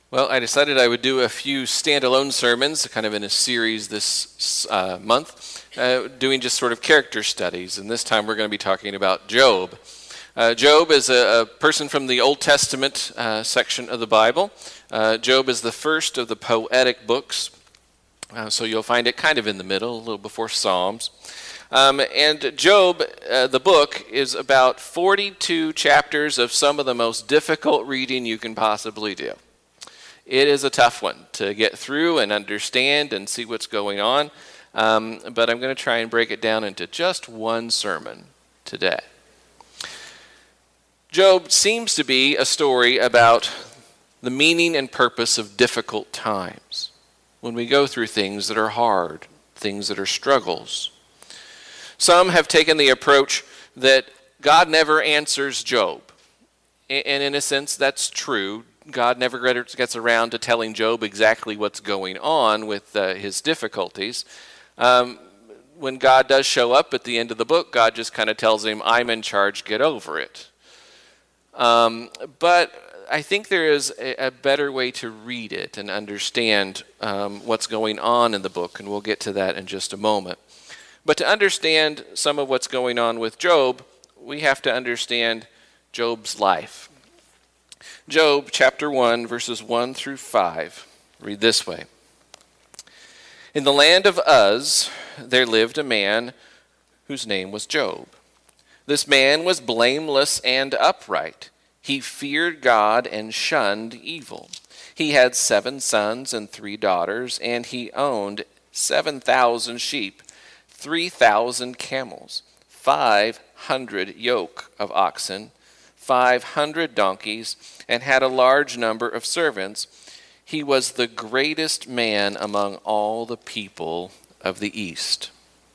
Well, I decided I would do a few standalone sermons, kind of in a series this month, doing just sort of character studies. And this time we're going to be talking about Job. Job is a person from the Old Testament section of the Bible. Job is the first of the poetic books, so you'll find it kind of in the middle, a little before Psalms. And Job, the book, is about 42 chapters of some of the most difficult reading you can possibly do. It is a tough one to get through and understand and see what's going on, but I'm going to try and break it down into just one sermon today. Job seems to be a story about the meaning and purpose of difficult times, when we go through things that are hard, things that are struggles. Some have taken the approach that God never answers Job, and in a sense that's true. God never gets around to telling Job exactly what's going on with his difficulties. When God does show up at the end of the book, God just kind of tells him, I'm in charge, get over it. But I think there is a better way to read it and understand what's going on in the book, and we'll get to that in just a moment. But to understand some of what's going on with Job, we have to understand Job's life. Job chapter 1, verses 1 through 5, read this way. In the land of Uz, there lived a man whose name was Job. This man was blameless and upright. He feared God and shunned evil. He had 7 sons and 3 daughters, and he owned 7,000 sheep, 3,000 camels, 500 yoke of oxen, 500 donkeys, and had a large number of servants. He was the greatest man among all the people of the East.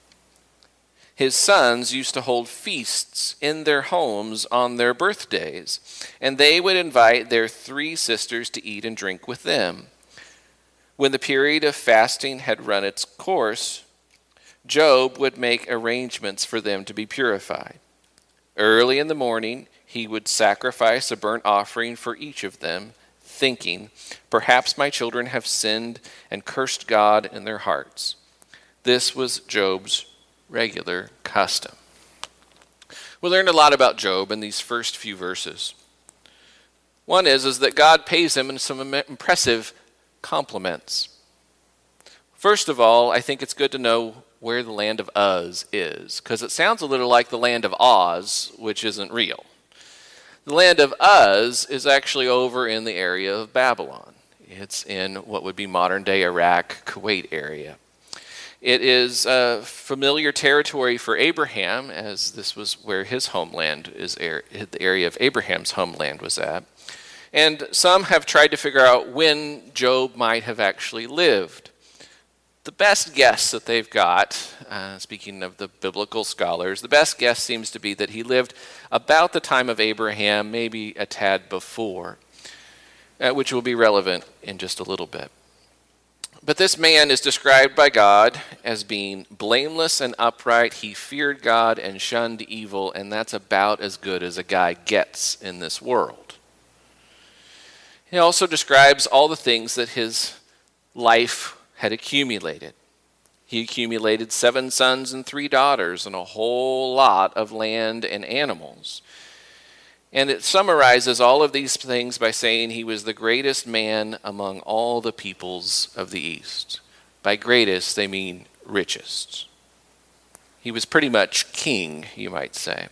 His sons used to hold feasts in their homes on their birthdays, and they would invite their 3 sisters to eat and drink with them. When the period of fasting had run its course, Job would make arrangements for them to be purified. Early in the morning, he would sacrifice a burnt offering for each of them, thinking, perhaps my children have sinned and cursed God in their hearts. This was Job's regular custom. We learned a lot about Job in these first few verses. One is that God pays him some impressive compliments. First of all, I think it's good to know where the land of Uz is, because it sounds a little like the land of Oz, which isn't real. The land of Uz is actually over in the area of Babylon. It's in what would be modern-day Iraq, Kuwait area. It is familiar territory for Abraham, as this was where his homeland is, the area of Abraham's homeland was at. And some have tried to figure out when Job might have actually lived. The best guess that they've got, speaking of the biblical scholars, the best guess seems to be that he lived about the time of Abraham, maybe a tad before, which will be relevant in just a little bit. But this man is described by God as being blameless and upright. He feared God and shunned evil, and that's about as good as a guy gets in this world. He also describes all the things that his life had accumulated. He accumulated 7 sons and 3 daughters and a whole lot of land and animals. And it summarizes all of these things by saying he was the greatest man among all the peoples of the East. By greatest, they mean richest. He was pretty much king, you might say.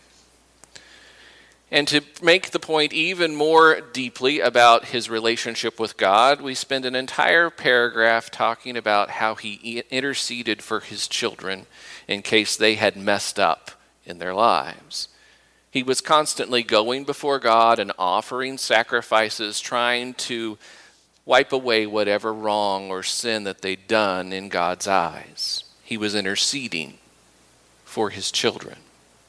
And to make the point even more deeply about his relationship with God, we spend an entire paragraph talking about how he interceded for his children in case they had messed up in their lives. He was constantly going before God and offering sacrifices, trying to wipe away whatever wrong or sin that they'd done in God's eyes. He was interceding for his children.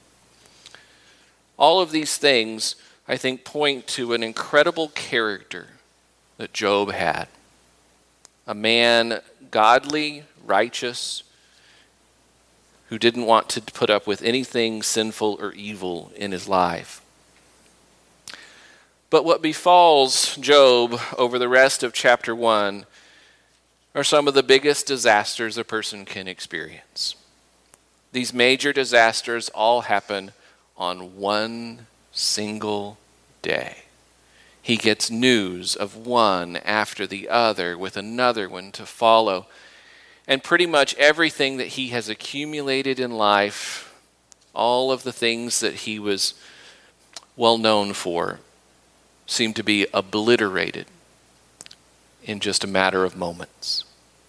All of these things, I think, point to an incredible character that Job had. A man godly, righteous, who didn't want to put up with anything sinful or evil in his life. But what befalls Job over the rest of chapter 1 are some of the biggest disasters a person can experience. These major disasters all happen on one single day. He gets news of one after the other with another one to follow. And pretty much everything that he has accumulated in life, all of the things that he was well known for, seem to be obliterated in just a matter of moments.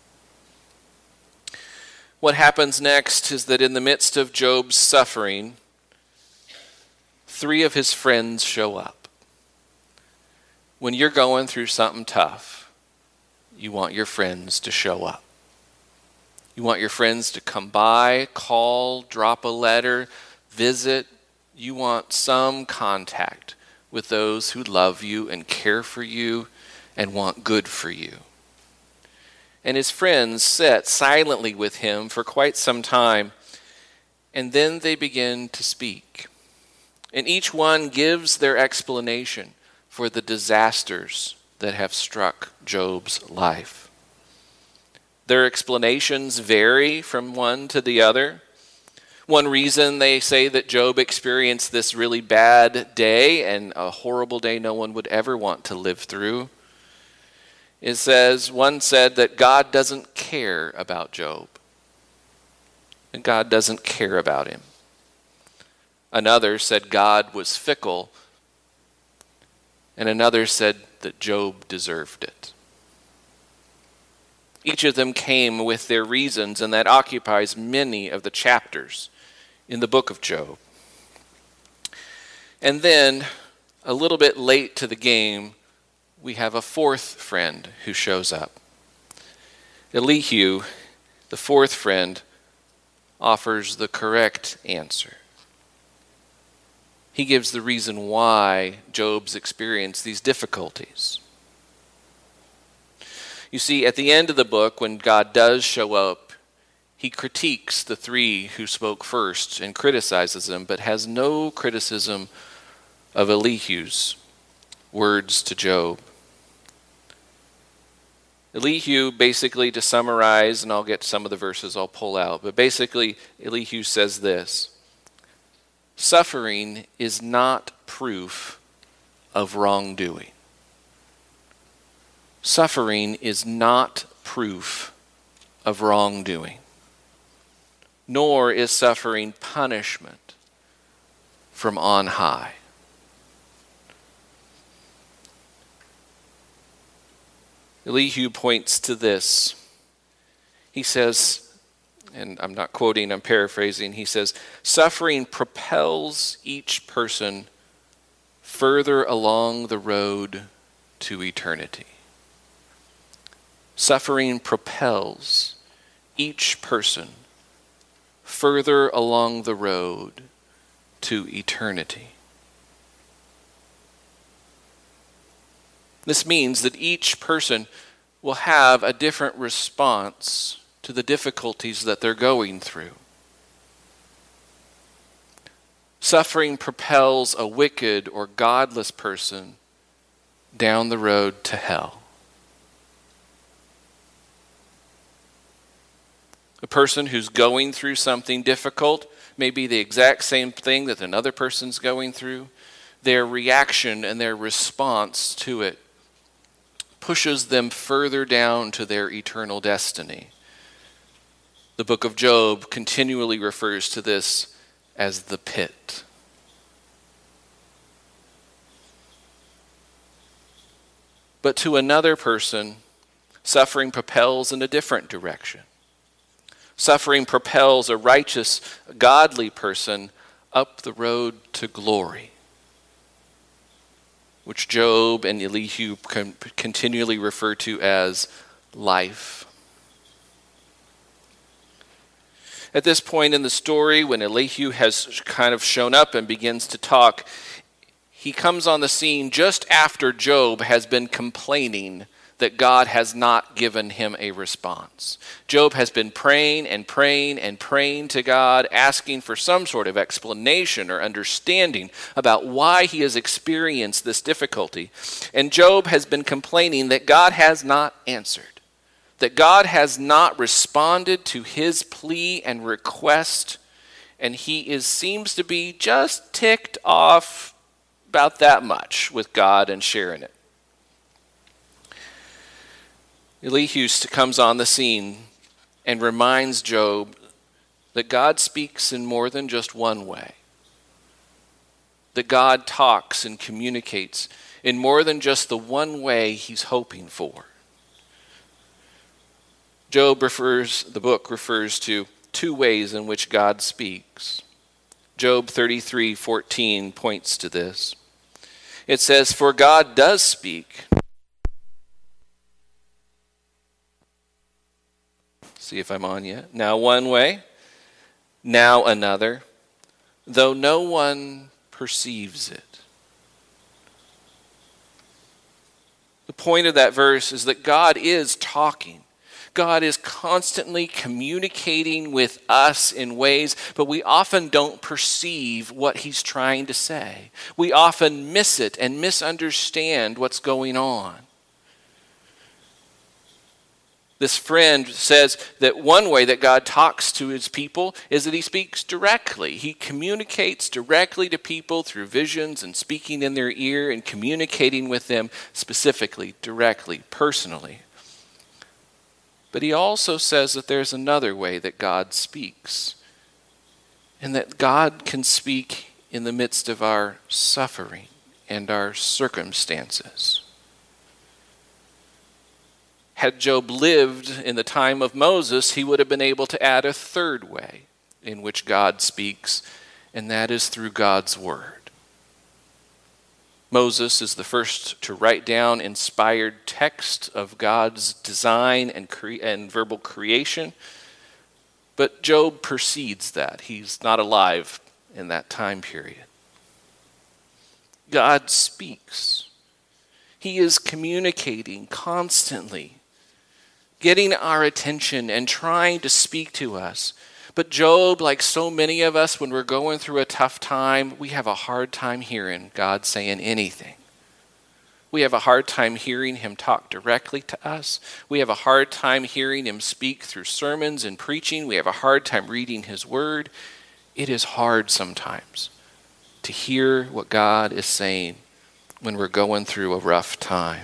What happens next is that in the midst of Job's suffering, 3 of his friends show up. When you're going through something tough, you want your friends to show up. You want your friends to come by, call, drop a letter, visit. You want some contact with those who love you and care for you and want good for you. And his friends sit silently with him for quite some time, and then they begin to speak. And each one gives their explanation for the disasters that have struck Job's life. Their explanations vary from one to the other. One reason they say that Job experienced this really bad day and a horrible day no one would ever want to live through. It says, one said that God doesn't care about Job. And God doesn't care about him. Another said God was fickle. And another said that Job deserved it. Each of them came with their reasons, and that occupies many of the chapters in the book of Job. And then, a little bit late to the game, we have a 4th friend who shows up. Elihu, the 4th friend, offers the correct answer. He gives the reason why Job's experienced these difficulties. You see, at the end of the book, when God does show up, he critiques the 3 who spoke first and criticizes them, but has no criticism of Elihu's words to Job. Elihu, basically, to summarize, and I'll get some of the verses I'll pull out, but basically Elihu says this: suffering is not proof of wrongdoing. Suffering is not proof of wrongdoing, nor is suffering punishment from on high. Elihu points to this. He says, and I'm not quoting, I'm paraphrasing, he says, suffering propels each person further along the road to eternity. Suffering propels each person further along the road to eternity. This means that each person will have a different response to the difficulties that they're going through. Suffering propels a wicked or godless person down the road to hell. A person who's going through something difficult may be the exact same thing that another person's going through. Their reaction and their response to it pushes them further down to their eternal destiny. The book of Job continually refers to this as the pit. But to another person, suffering propels in a different direction. Suffering propels a righteous, godly person up the road to glory, which Job and Elihu continually refer to as life. At this point in the story, when Elihu has kind of shown up and begins to talk, he comes on the scene just after Job has been complaining that God has not given him a response. Job has been praying and praying and praying to God, asking for some sort of explanation or understanding about why he has experienced this difficulty. And Job has been complaining that God has not answered, that God has not responded to his plea and request, and he seems to be just ticked off about that much with God and sharing it. Elihu comes on the scene and reminds Job that God speaks in more than just one way, that God talks and communicates in more than just the one way he's hoping for. The book refers to two ways in which God speaks. Job 33:14 points to this. It says, "For God does speak." See if I'm on yet. "Now one way, now another, though no one perceives it." The point of that verse is that God is talking. God is constantly communicating with us in ways, but we often don't perceive what he's trying to say. We often miss it and misunderstand what's going on. This friend says that one way that God talks to his people is that he speaks directly. He communicates directly to people through visions and speaking in their ear and communicating with them specifically, directly, personally. But he also says that there's another way that God speaks, and that God can speak in the midst of our suffering and our circumstances. Had Job lived in the time of Moses, he would have been able to add a third way in which God speaks, and that is through God's word. Moses is the first to write down inspired text of God's design and verbal creation, but Job precedes that. He's not alive in that time period. God speaks. He is communicating constantly, getting our attention and trying to speak to us. But Job, like so many of us, when we're going through a tough time, we have a hard time hearing God saying anything. We have a hard time hearing him talk directly to us. We have a hard time hearing him speak through sermons and preaching. We have a hard time reading his word. It is hard sometimes to hear what God is saying when we're going through a rough time.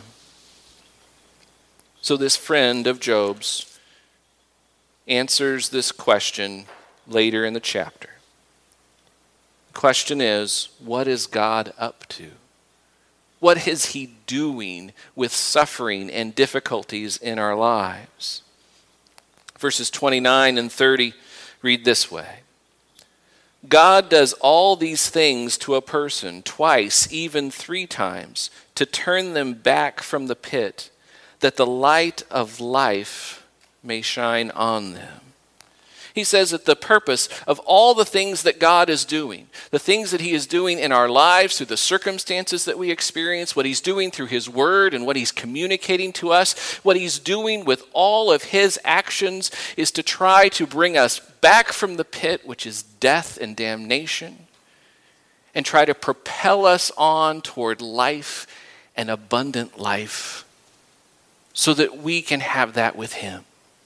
So this friend of Job's answers this question later in the chapter. The question is, what is God up to? What is he doing with suffering and difficulties in our lives? Verses 29 and 30 read this way. God does all these things to a person twice, even 3 times, to turn them back from the pit, that the light of life may shine on them. He says that the purpose of all the things that God is doing, the things that he is doing in our lives through the circumstances that we experience, what he's doing through his word and what he's communicating to us, what he's doing with all of his actions is to try to bring us back from the pit, which is death and damnation, and try to propel us on toward life and abundant life, so that we can have that with him.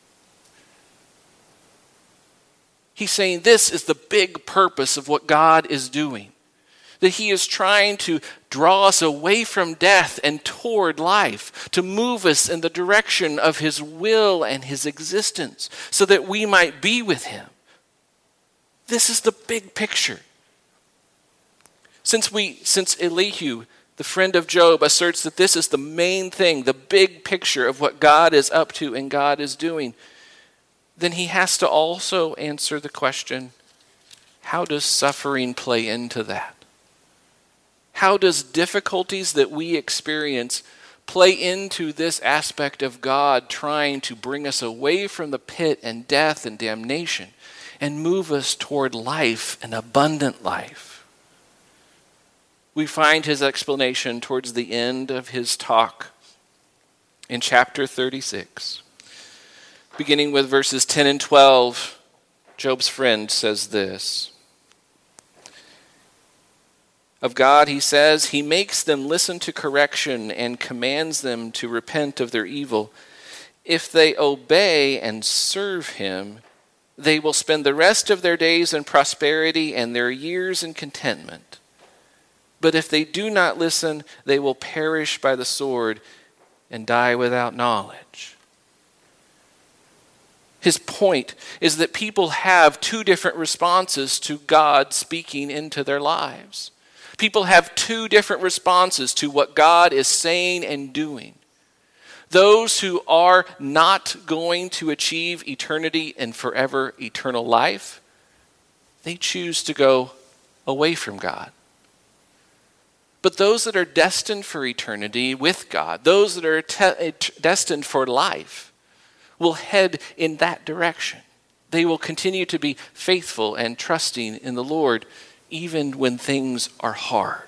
He's saying this is the big purpose of what God is doing. That he is trying to draw us away from death and toward life, to move us in the direction of his will and his existence, so that we might be with him. This is the big picture. Since Elihu, the friend of Job, asserts that this is the main thing, the big picture of what God is up to and God is doing, then he has to also answer the question, how does suffering play into that? How does difficulties that we experience play into this aspect of God trying to bring us away from the pit and death and damnation and move us toward life and abundant life? We find his explanation towards the end of his talk in chapter 36. Beginning with verses 10 and 12, Job's friend says this. Of God, he says, he makes them listen to correction and commands them to repent of their evil. If they obey and serve him, they will spend the rest of their days in prosperity and their years in contentment. But if they do not listen, they will perish by the sword and die without knowledge. His point is that people have two different responses to God speaking into their lives. People have two different responses to what God is saying and doing. Those who are not going to achieve eternity and forever eternal life, they choose to go away from God. But those that are destined for eternity with God, those that are destined for life, will head in that direction. They will continue to be faithful and trusting in the Lord even when things are hard.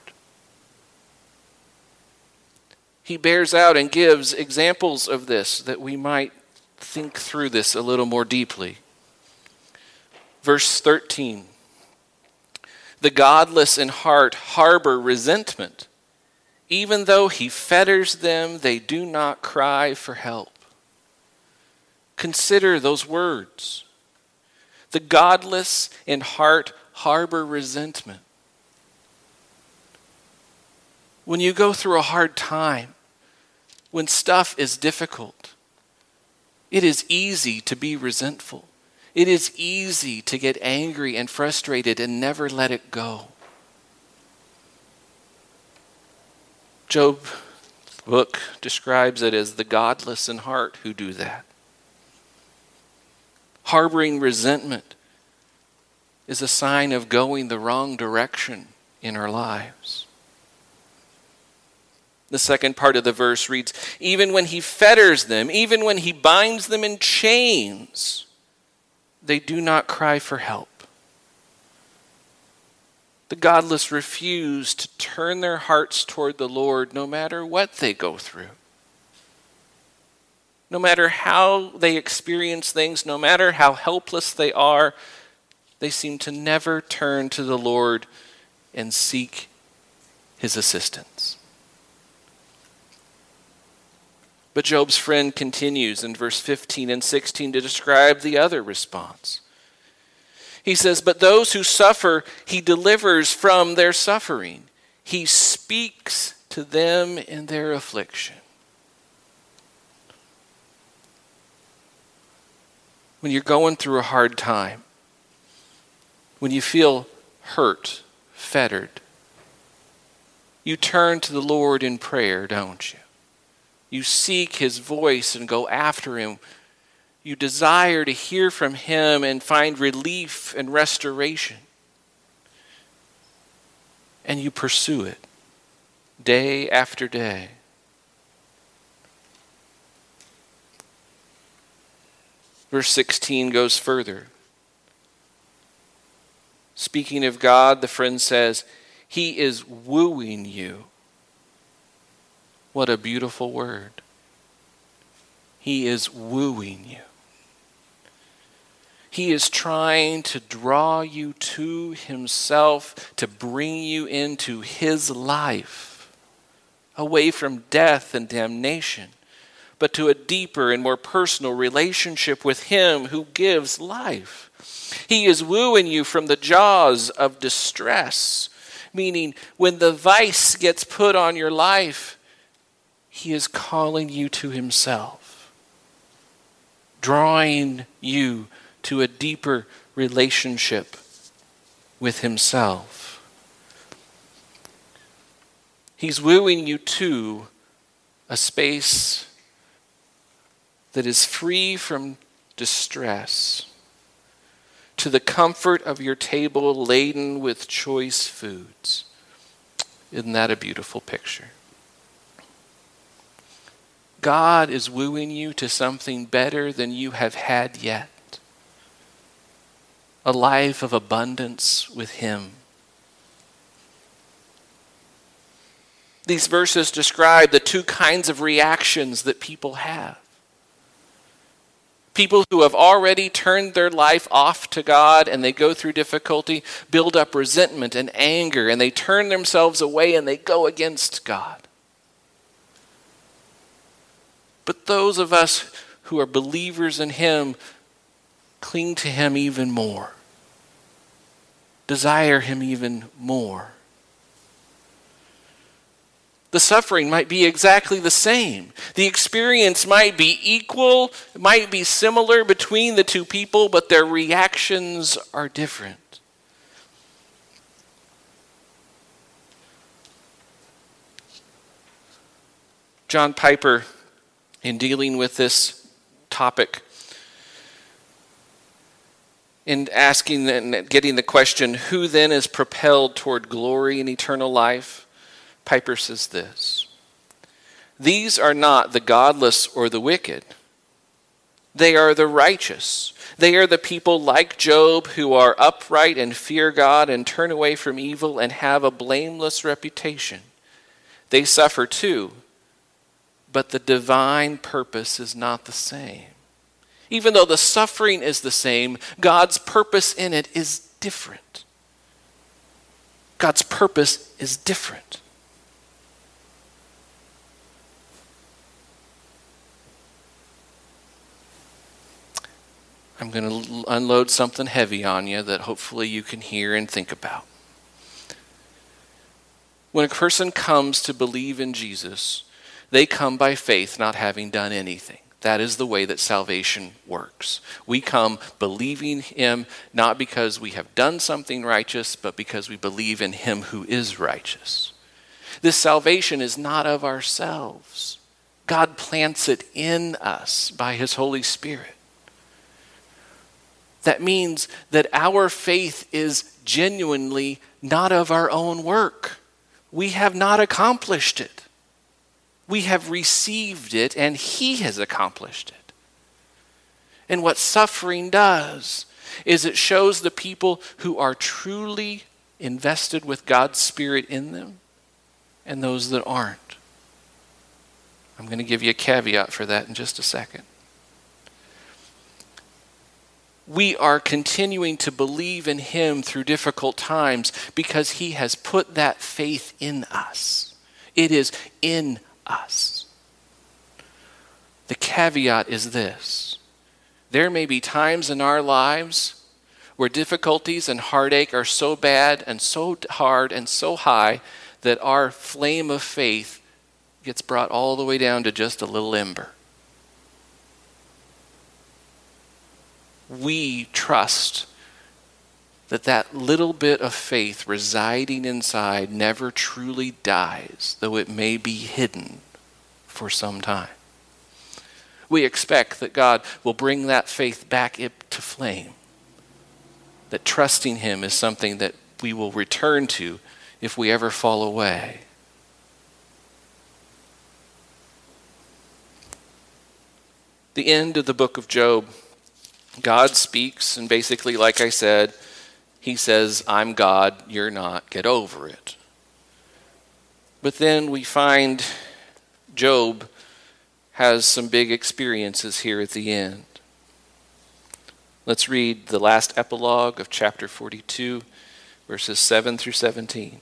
He bears out and gives examples of this that we might think through this a little more deeply. Verse 13. The godless in heart harbor resentment. Even though he fetters them, they do not cry for help. Consider those words. The godless in heart harbor resentment. When you go through a hard time, when stuff is difficult, it is easy to be resentful. It is easy to get angry and frustrated and never let it go. Job's book describes it as the godless in heart who do that. Harboring resentment is a sign of going the wrong direction in our lives. The second part of the verse reads, even when he fetters them, even when he binds them in chains, they do not cry for help. The godless refuse to turn their hearts toward the Lord no matter what they go through. No matter how they experience things, no matter how helpless they are, they seem to never turn to the Lord and seek his assistance. But Job's friend continues in verse 15 and 16 to describe the other response. He says, but those who suffer, he delivers from their suffering. He speaks to them in their affliction. When you're going through a hard time, when you feel hurt, fettered, you turn to the Lord in prayer, don't you? You seek his voice and go after him. You desire to hear from him and find relief and restoration. And you pursue it day after day. Verse 16 goes further. Speaking of God, the friend says, he is wooing you. What a beautiful word. He is wooing you. He is trying to draw you to himself, to bring you into his life, away from death and damnation, but to a deeper and more personal relationship with him who gives life. He is wooing you from the jaws of distress, meaning when the vice gets put on your life, he is calling you to himself, drawing you to a deeper relationship with himself. He's wooing you to a space that is free from distress, to the comfort of your table laden with choice foods. Isn't that a beautiful picture? God is wooing you to something better than you have had yet. A life of abundance with him. These verses describe the two kinds of reactions that people have. People who have already turned their life off to God and they go through difficulty, build up resentment and anger, and they turn themselves away and they go against God. But those of us who are believers in Him cling to Him even more, desire Him even more. The suffering might be exactly the same. The experience might be equal, might be similar between the two people, but their reactions are different. John Piper, in dealing with this topic, in asking and getting the question, who then is propelled toward glory and eternal life? Piper says this: these are not the godless or the wicked. They are the righteous. They are the people like Job who are upright and fear God and turn away from evil and have a blameless reputation. They suffer too, but the divine purpose is not the same. Even though the suffering is the same, God's purpose in it is different. God's purpose is different. I'm going to unload something heavy on you that hopefully you can hear and think about. When a person comes to believe in Jesus, they come by faith, not having done anything. That is the way that salvation works. We come believing Him not because we have done something righteous, but because we believe in Him who is righteous. This salvation is not of ourselves. God plants it in us by His Holy Spirit. That means that our faith is genuinely not of our own work. We have not accomplished it. We have received it, and He has accomplished it. And what suffering does is it shows the people who are truly invested with God's Spirit in them and those that aren't. I'm going to give you a caveat for that in just a second. We are continuing to believe in Him through difficult times because He has put that faith in us. It is in us. The caveat is this: there may be times in our lives where difficulties and heartache are so bad and so hard and so high that our flame of faith gets brought all the way down to just a little ember. We trust that that little bit of faith residing inside never truly dies, though it may be hidden for some time. We expect that God will bring that faith back into flame, that trusting Him is something that we will return to if we ever fall away. The end of the book of Job, God speaks, and basically, like I said, He says, I'm God, you're not, get over it. But then we find Job has some big experiences here at the end. Let's read the last epilogue of chapter 42, verses 7 through 17.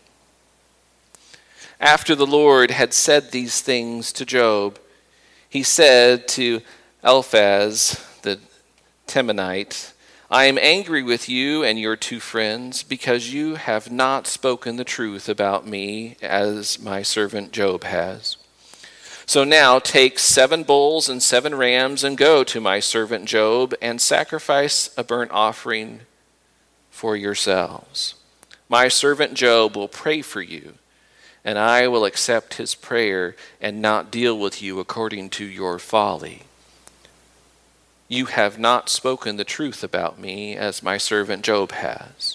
After the Lord had said these things to Job, He said to Eliphaz the Temanite, I am angry with you and your two friends because you have not spoken the truth about me as my servant Job has. So now take 7 bulls and 7 rams and go to my servant Job and sacrifice a burnt offering for yourselves. My servant Job will pray for you, and I will accept his prayer and not deal with you according to your folly. You have not spoken the truth about me as my servant Job has.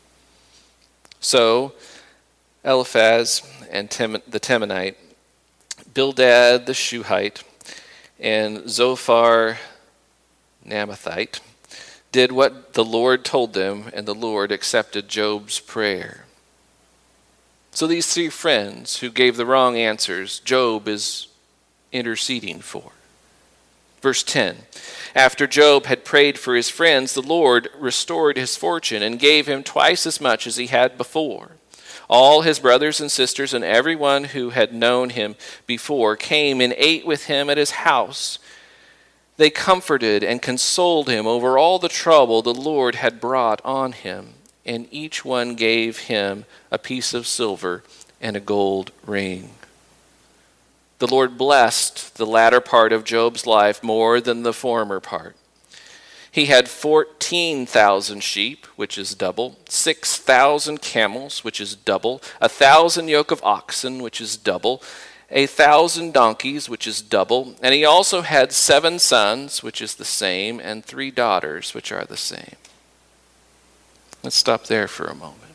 So Eliphaz and the Temanite, Bildad the Shuhite, and Zophar Naamathite did what the Lord told them, and the Lord accepted Job's prayer. So these three friends who gave the wrong answers, Job is interceding for. Verse 10, after Job had prayed for his friends, the Lord restored his fortune and gave him twice as much as he had before. All his brothers and sisters and everyone who had known him before came and ate with him at his house. They comforted and consoled him over all the trouble the Lord had brought on him, and each one gave him a piece of silver and a gold ring. The Lord blessed the latter part of Job's life more than the former part. He had 14,000 sheep, which is double, 6,000 camels, which is double, 1,000 yoke of oxen, which is double, 1,000 donkeys, which is double, and he also had 7 sons, which is the same, and 3 daughters, which are the same. Let's stop there for a moment.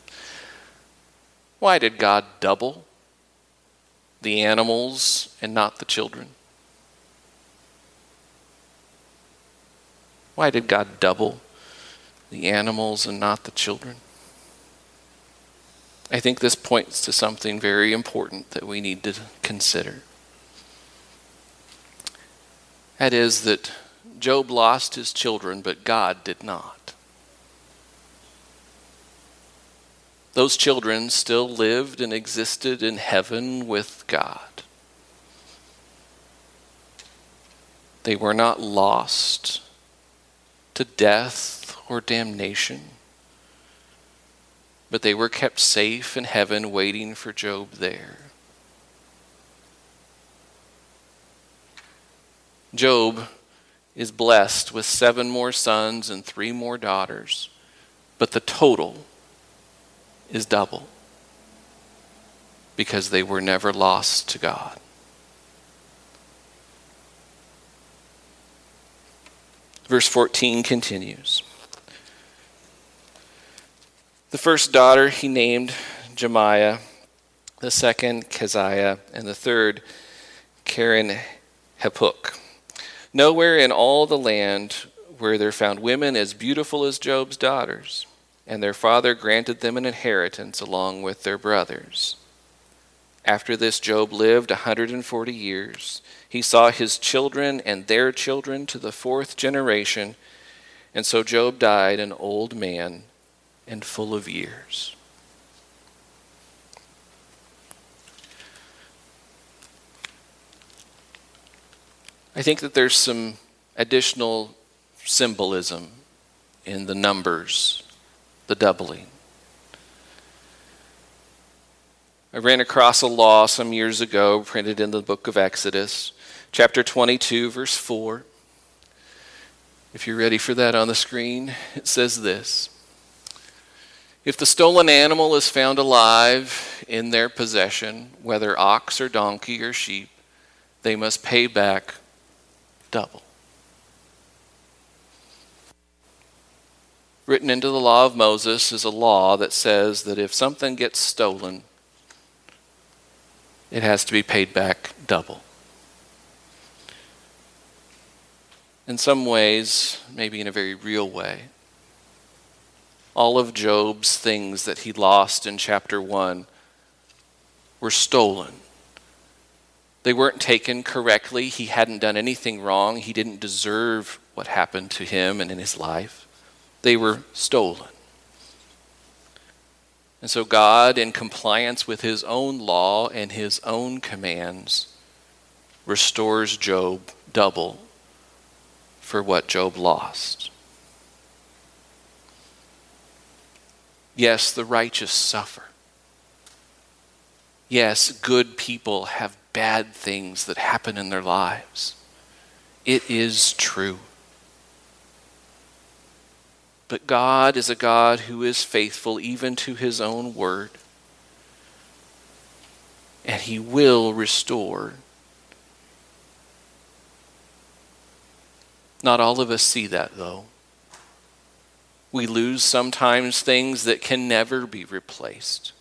Why did God double the animals and not the children? Why did God double the animals and not the children? I think this points to something very important that we need to consider. That is that Job lost his children, but God did not. Those children still lived and existed in heaven with God. They were not lost to death or damnation, but they were kept safe in heaven waiting for Job there. Job is blessed with 7 more sons and 3 more daughters, but the total is double because they were never lost to God. Verse 14 continues. The first daughter he named Jemiah, the second Keziah, and the third Karen Hapuk. Nowhere in all the land were there found women as beautiful as Job's daughters, and their father granted them an inheritance along with their brothers. After this, Job lived 140 years. He saw his children and their children to the 4th generation, and so Job died an old man and full of years. I think that there's some additional symbolism in the numbers, the doubling. I ran across a law some years ago printed in the book of Exodus, chapter 22, verse 4. If you're ready for that on the screen, it says this. If the stolen animal is found alive in their possession, whether ox or donkey or sheep, they must pay back double. Written into the law of Moses is a law that says that if something gets stolen, it has to be paid back double. In some ways, maybe in a very real way, all of Job's things that he lost in chapter 1 were stolen. They weren't taken correctly. He hadn't done anything wrong. He didn't deserve what happened to him and in his life. They were stolen. And so God, in compliance with his own law and his own commands, restores Job double for what Job lost. Yes, the righteous suffer. Yes, good people have bad things that happen in their lives. It is true. But God is a God who is faithful even to his own word. And he will restore. Not all of us see that, though. We lose sometimes things that can never be replaced.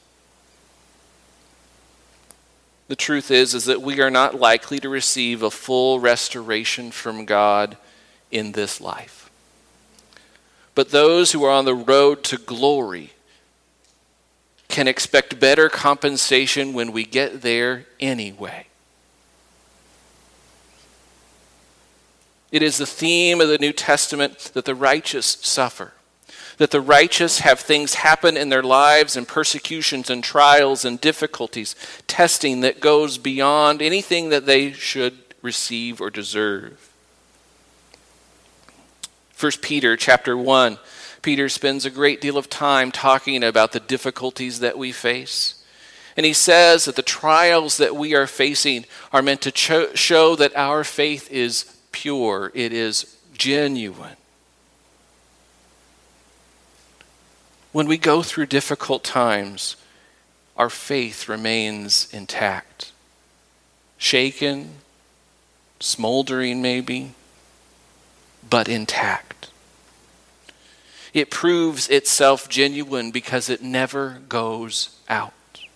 The truth is that we are not likely to receive a full restoration from God in this life. But those who are on the road to glory can expect better compensation when we get there anyway. It is the theme of the New Testament that the righteous suffer, that the righteous have things happen in their lives and persecutions and trials and difficulties, testing that goes beyond anything that they should receive or deserve. 1 Peter chapter 1, Peter spends a great deal of time talking about the difficulties that we face. And he says that the trials that we are facing are meant to show that our faith is pure, it is genuine. When we go through difficult times, our faith remains intact. Shaken, smoldering maybe, but intact. It proves itself genuine because it never goes out.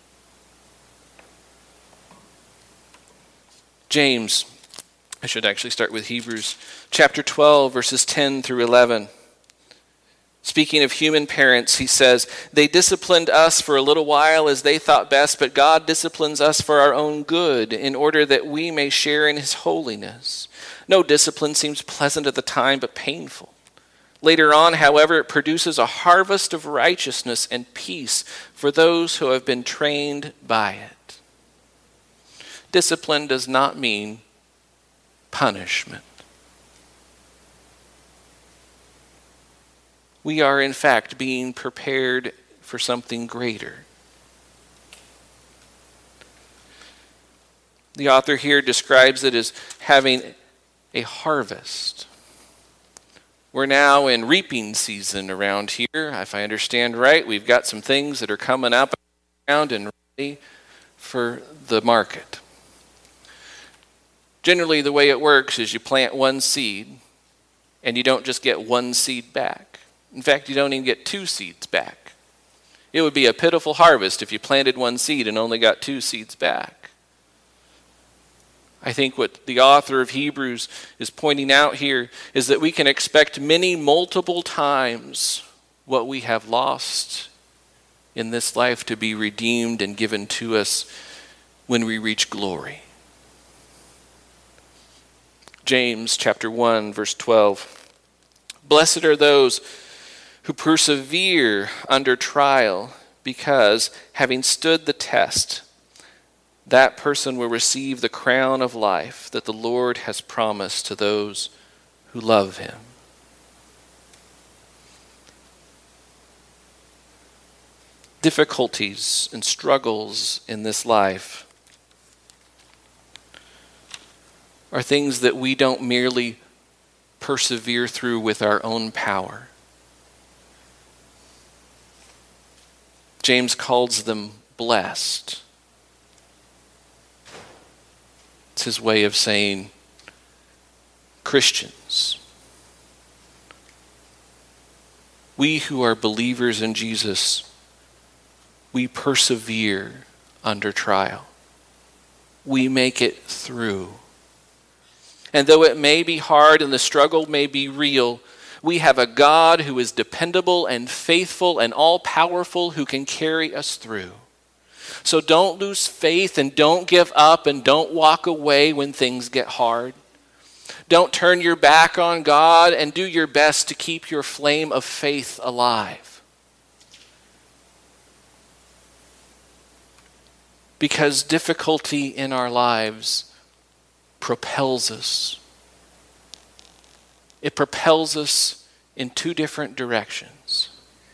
James, I should actually start with Hebrews, chapter 12, verses 10 through 11. Speaking of human parents, he says, "They disciplined us for a little while as they thought best, but God disciplines us for our own good, in order that we may share in his holiness. No discipline seems pleasant at the time, but painful. Later on, however, it produces a harvest of righteousness and peace for those who have been trained by it." Discipline does not mean punishment. We are, in fact, being prepared for something greater. The author here describes it as having a harvest. We're now in reaping season around here. If I understand right, we've got some things that are coming up around and ready for the market. Generally, the way it works is you plant one seed, and you don't just get one seed back. In fact, you don't even get two seeds back. It would be a pitiful harvest if you planted one seed and only got two seeds back. I think what the author of Hebrews is pointing out here is that we can expect multiple times what we have lost in this life to be redeemed and given to us when we reach glory. James chapter 1, verse 12. "Blessed are those who persevere under trial, because, having stood the test, that person will receive the crown of life that the Lord has promised to those who love him." Difficulties and struggles in this life are things that we don't merely persevere through with our own power. James calls them blessed. It's his way of saying Christians. We who are believers in Jesus, we persevere under trial. We make it through. And though it may be hard and the struggle may be real, we have a God who is dependable and faithful and all-powerful who can carry us through. So don't lose faith and don't give up and don't walk away when things get hard. Don't turn your back on God, and do your best to keep your flame of faith alive. Because difficulty in our lives propels us. It propels us in two different directions.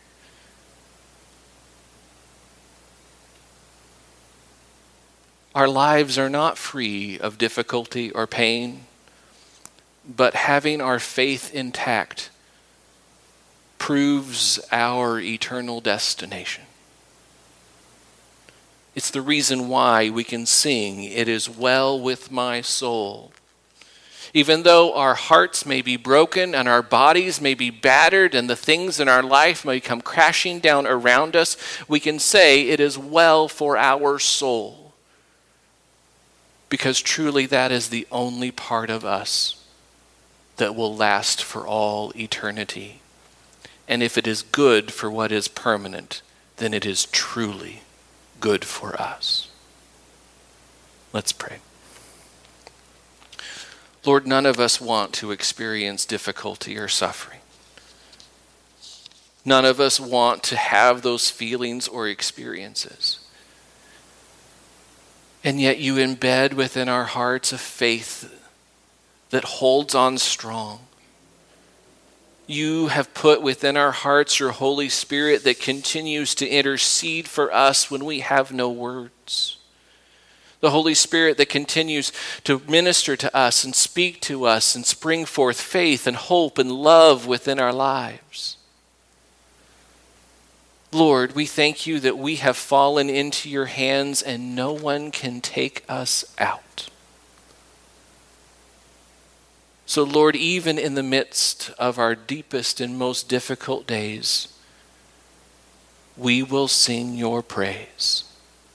Our lives are not free of difficulty or pain, but having our faith intact proves our eternal destination. It's the reason why we can sing, "It is well with my soul." Even though our hearts may be broken and our bodies may be battered and the things in our life may come crashing down around us, we can say it is well for our soul. Because truly that is the only part of us that will last for all eternity. And if it is good for what is permanent, then it is truly good for us. Let's pray. Lord, none of us want to experience difficulty or suffering. None of us want to have those feelings or experiences. And yet you embed within our hearts a faith that holds on strong. You have put within our hearts your Holy Spirit that continues to intercede for us when we have no words. The Holy Spirit that continues to minister to us and speak to us and spring forth faith and hope and love within our lives. Lord, we thank you that we have fallen into your hands and no one can take us out. So Lord, even in the midst of our deepest and most difficult days, we will sing your praise.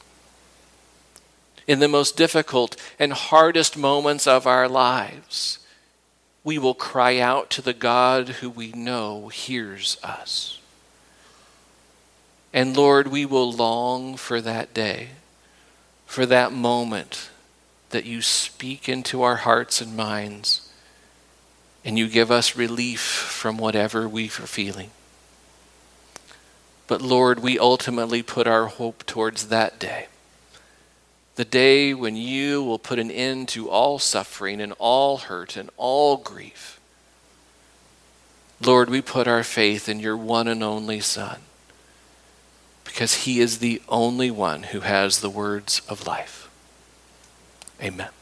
In the most difficult and hardest moments of our lives, we will cry out to the God who we know hears us. And Lord, we will long for that day, for that moment that you speak into our hearts and minds and you give us relief from whatever we are feeling. But Lord, we ultimately put our hope towards that day. The day when you will put an end to all suffering and all hurt and all grief. Lord, we put our faith in your one and only Son, because he is the only one who has the words of life. Amen.